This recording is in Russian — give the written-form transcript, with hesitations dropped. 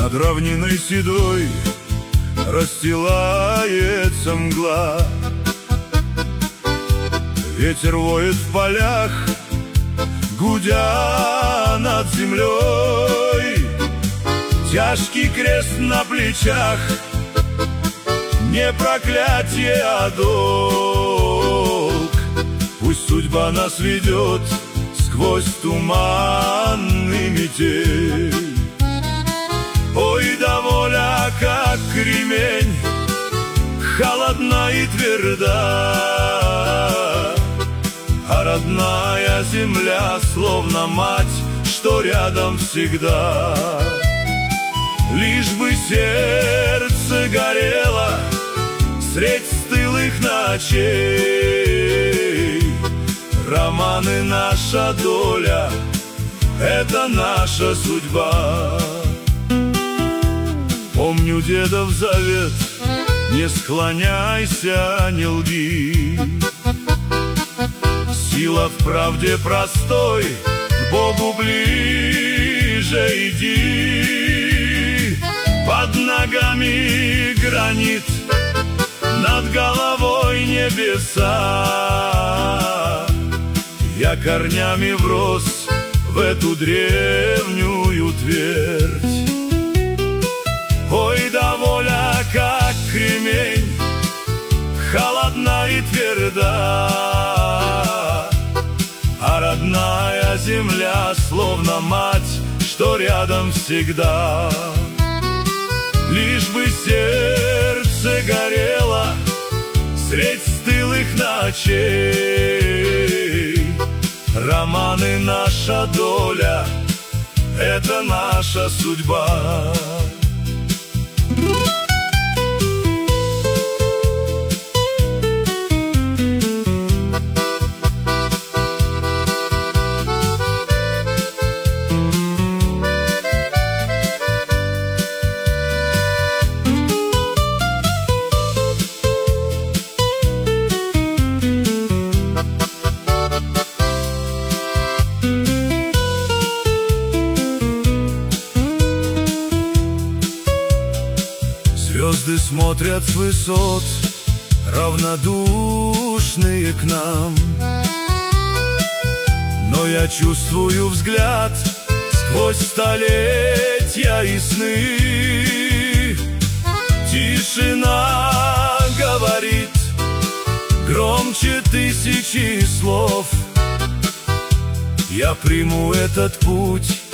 Над равниной седой расстилается мгла. Ветер воет в полях, гудя над землей. Тяжкий крест на плечах, не проклятие, а долг. Пусть судьба нас ведет сквозь туманный метель. Ой, да воля, как кремень, холодна и тверда, а родная земля, словно мать, что рядом всегда. Лишь бы сердце горело средь стылых ночей. Романы — наша доля, это наша судьба. Помню дедов завет: не склоняйся, не лги. Сила в правде простой, к Богу ближе иди. Под ногами гранит, над головой небеса. Я корнями врос в эту древнюю твердь. Ой, да воля, как кремень, холодна и тверда, а родная земля, словно мать, что рядом всегда. Лишь бы сердце горело средь стылых ночей. Романы — наша доля, это наша судьба. Звезды смотрят с высот, равнодушные к нам, но я чувствую взгляд сквозь столетия и сны. Тишина говорит громче тысячи слов: я приму этот путь